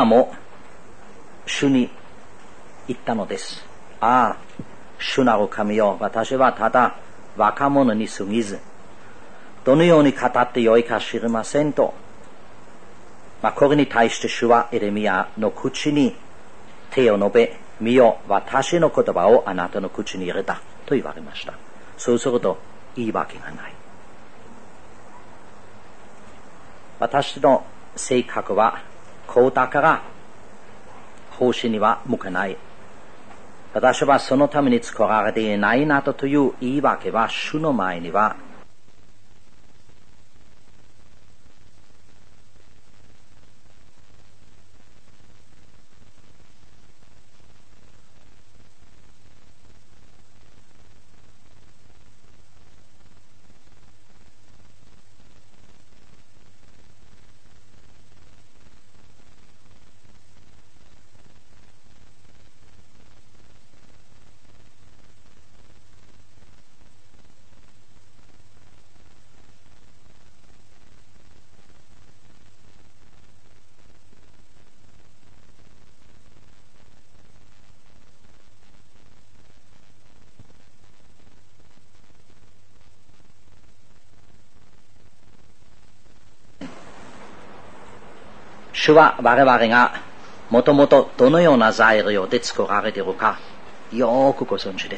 も主に言ったのです。ああ、主なる神よ、私はただ若者に過ぎず、どのように語ってよいか知りませんと。これに対して主はエレミヤの口に手を述べ、見よ、私の言葉をあなたの口に入れたと言われました。そうすると言い訳がない。私の性格はこうだから奉仕には向かない。私はそのために作られていないなどという言い訳は主の前には主は我々がもともとどのような材料で作られているかよくご存知です。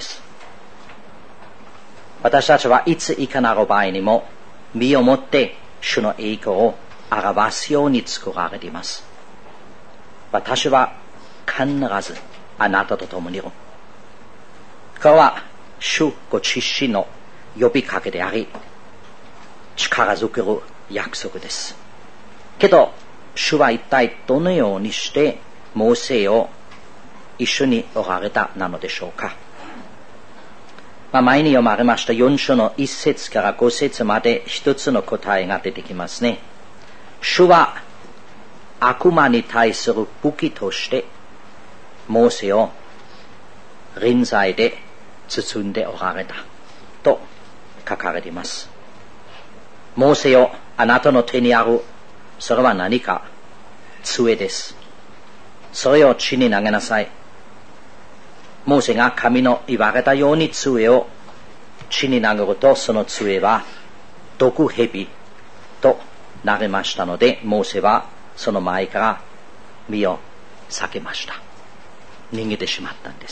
私たちはいついかなる場合にも身をもって主の栄光を表すように作られています。私は必ずあなたと共にいる。これは主ご自身の呼びかけであり、力づける約束です。けど主は一体どのようにしてモーセを一緒におられたなのでしょうか。前に読まれました4章の1節から5節まで一つの答えが出てきますね。主は悪魔に対する武器としてモーセを臨在で包んでおられたと書かれています。モーセよ、あなたの手にあるそれは何か？杖です。それを地に投げなさい。モーセが神の言われたように杖を地に投げると、その杖は毒蛇となりましたので、モーセはその前から身を避けました。逃げてしまったんです。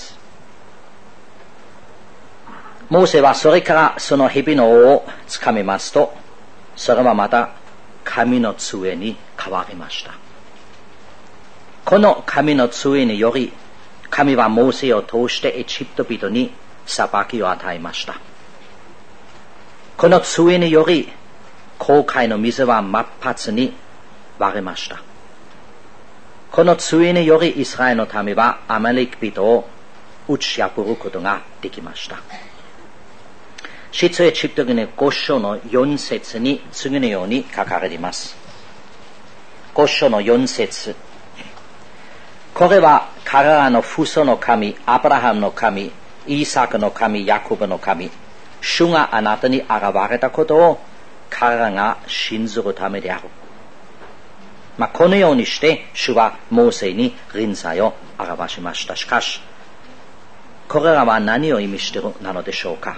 モーセはそれからその蛇の尾をつかみますと、それはまた神の杖に変わりました。この神の杖により、神はモーセを通してエジプト人に裁きを与えました。この杖により、紅海の水は真っ二つに割れました。この杖により、イスラエルの民はアマレク人を打ち破ることができました。出エジプト記の5章の4節に次のように書かれています。5章の4節。これは彼らの父祖の神、アブラハムの神、イーサクの神、ヤコブの神、主があなたに現れたことを彼らが信ずるためである。このようにして主はモーセに臨在を表しました。しかし、これらは何を意味しているなのでしょうか。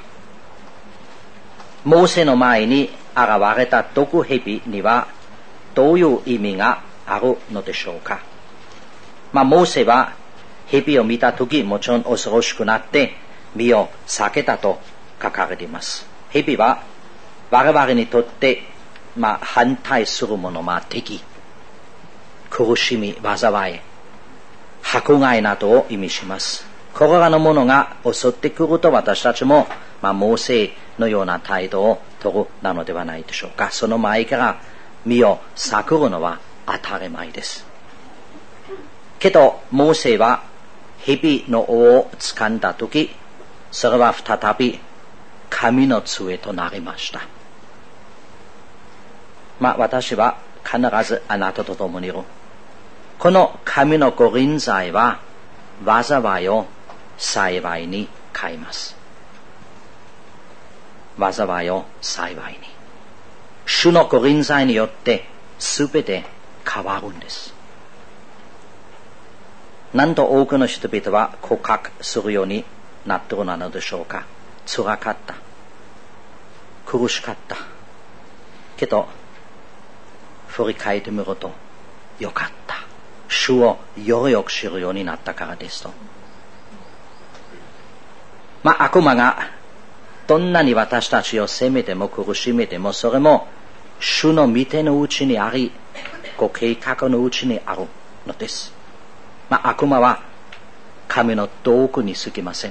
モーセの前に現れた毒蛇にはどういう意味があるのでしょうか。モーセは蛇を見たとき、もちろん恐ろしくなって身を避けたと書かれています。蛇は我々にとって反対するもの、敵、苦しみ、災い、迫害などを意味します。これらのものが襲ってくると、私たちもモーセのような態度を取るなのではないでしょうか。その前から身を避けるのは当たり前です。けどモーセは蛇の尾を掴んだとき、それは再び神の杖となりました。私は必ずあなたと共にいる。この神のご臨在は災いを幸いに変えます。災いを幸いに。主のご臨在によって全て変わるんです。 なんと多くの人々は告白するようになっているのでしょうか。辛かった。苦しかった。けど、振り返ってみると、よかった。主をよりよく知るようになったからですと。悪魔がどんなに私たちを責めても苦しめても、それも主の御手のうちにあり、ご計画のうちにあるのです。悪魔は神の道具に過ぎません。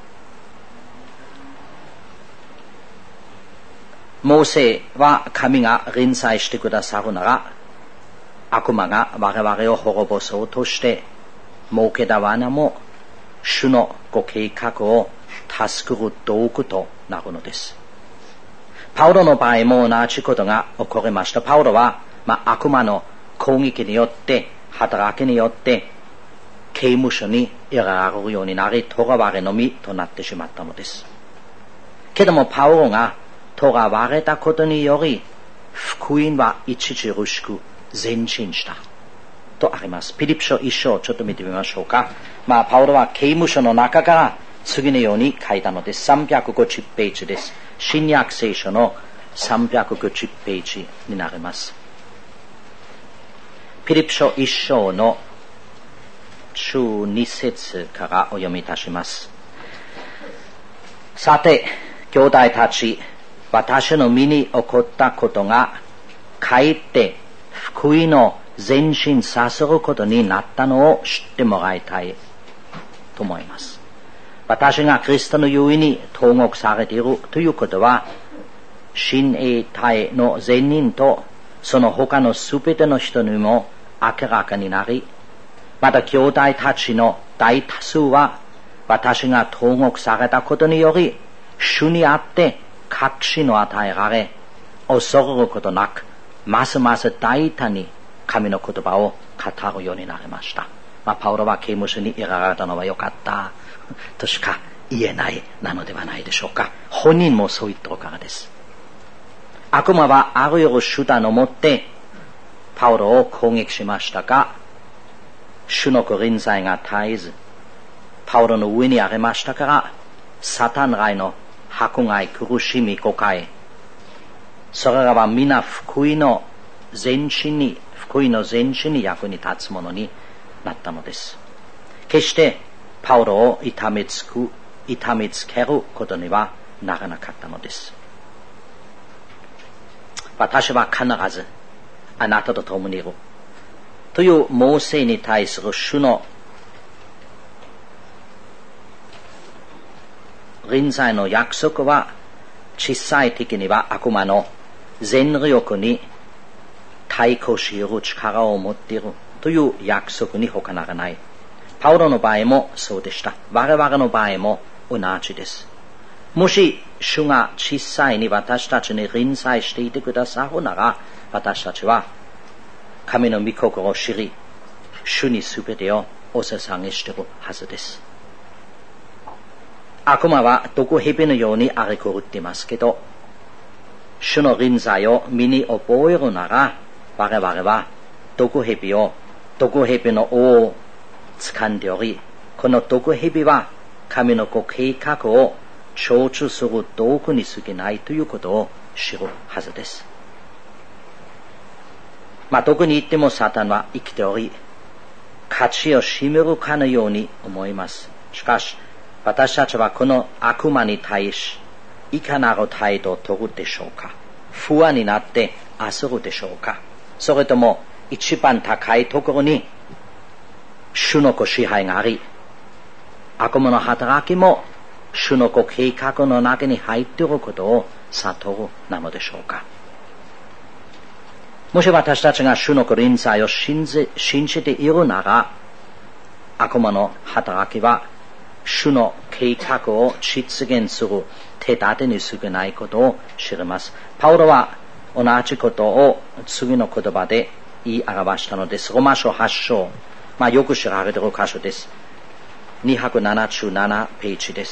モーセは神が臨在してくださるなら、悪魔が我々を滅ぼそうとして設けた罠も主のご計画を助ける道具となるのです。パウロの場合も同じことが起こりました。パウロは、悪魔の攻撃によって働きによって刑務所に入れられるようになり、囚われの身となってしまったのです。けどもパウロが囚われたことにより、福音は著しく前進したとあります。ピリピ書1章ちょっと見てみましょうか。パウロは刑務所の中から次のように書いたのです。350ページです。新約聖書の350ページになります。ピリピ書1章の12節からお読みいたします。さて、兄弟たち、私の身に起こったことが、かえって福音を前進させることになったのを知ってもらいたいと思います。私がキリストのゆえに投獄されているということは、親衛隊の善人とその他のすべての人にも明らかになり、また兄弟たちの大多数は私が投獄されたことにより、主にあって確信を与えられ、恐れることなく、ますます大胆に神の言葉を語るようになりました。パウロは刑務所に入れられたのはよかったとしか言えないなのではないでしょうか。本人もそう言ってるからです。悪魔はあらゆる手段をもってパウロを攻撃しましたが、主の臨在が絶えずパウロの上にありましたから、サタン来の迫害、苦しみ、誤解、それらは皆福音の前進に役に立つものになったのです。決してパウロを痛めつけることにはならなかったのです。私は必ずあなたと共にいるというモーセに対する主の臨在の約束は、実際的には悪魔の全力に対抗し得る力を持っているという約束に他ならない。パウロの場合もそうでした。我々の場合も同じです。もし主が実際に私たちに臨在していてくださるなら、私たちは神の御心を知り、主にすべてをお捧げしているはずです。悪魔は毒蛇のように荒れ狂っていますけど、主の臨在を身に覚えるなら、我々は毒蛇の尾を掴んでおり、この毒蛇は神のご計画を成就する道具に過ぎないということを知るはずです。どこに行ってもサタンは生きており、勝ちを占めるかのように思います。しかし、私たちはこの悪魔に対し、いかなる態度を取るでしょうか。不安になって焦るでしょうか。それとも一番高いところに主のご支配があり、悪魔の働きも主のご計画の中に入っていることを悟るなのでしょうか。もし私たちが主のご臨在を信じているなら、悪魔の働きは主の計画を実現する手立てに過ぎないことを知ります。パウロは同じことを次の言葉で言い表したのです。ローマ書8章、よく知られている箇所です。277ページです。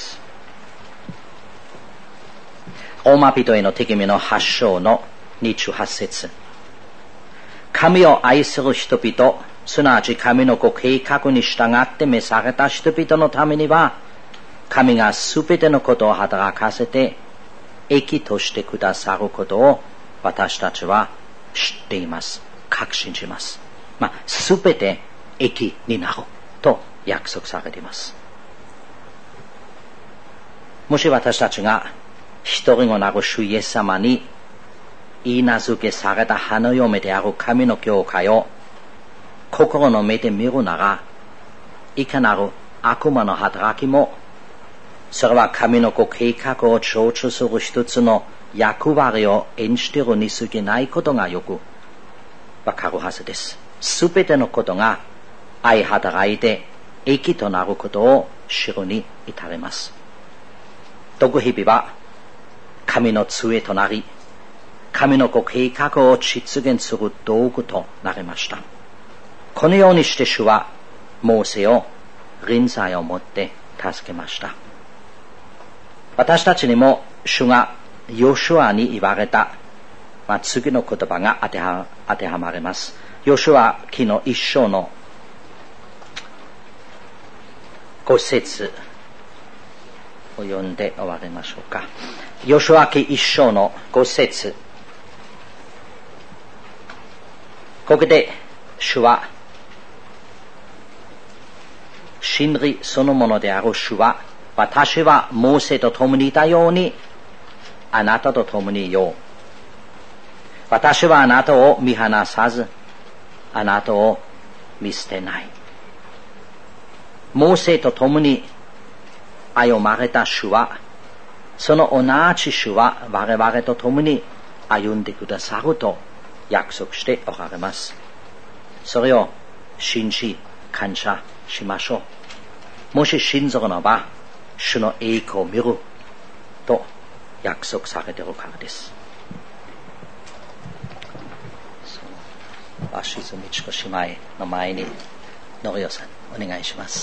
ローマ人への手紙の8章の28節。神を愛する人々、 すなわち神のご計画に従って召された人々のためには、神がすべてのことを働かせて益としてくださることを私たちは知っています。確信します。すべて益になると約束されています。もし私たちが一人子なる主イエス様に言い名付けされた花嫁である神の教会を心の目で見るなら、いかなる悪魔の働きも、それは神のご計画を成就する一つの役割を演じているに過ぎないことがよくわかるはずです。すべてのことが相働いて益となることを知るに至ります。毒蛇は神の杖となり、神のご計画を実現する道具となりました。このようにして主はモーセを臨在をもって助けました。私たちにも主がヨシュアに言われた、次の言葉が当てはまります。ヨシュア記の一章の5節を読んで終わりましょうか。ヨシュア記一章の5節、ここで主は真理そのものである主は、私はモーセと共にいたようにあなたと共にいよう。私はあなたを見放さず、あなたを見捨てない。モーセと共に歩まれた主は、その同じ主は我々と共に歩んでくださると約束しておられます。それを信じ感謝しましょう。もし信ずるのは主の栄光を見ると約束されているからです。鷲津美智子姉妹の前にのりおさんお願いします。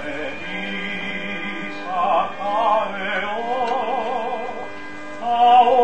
Oh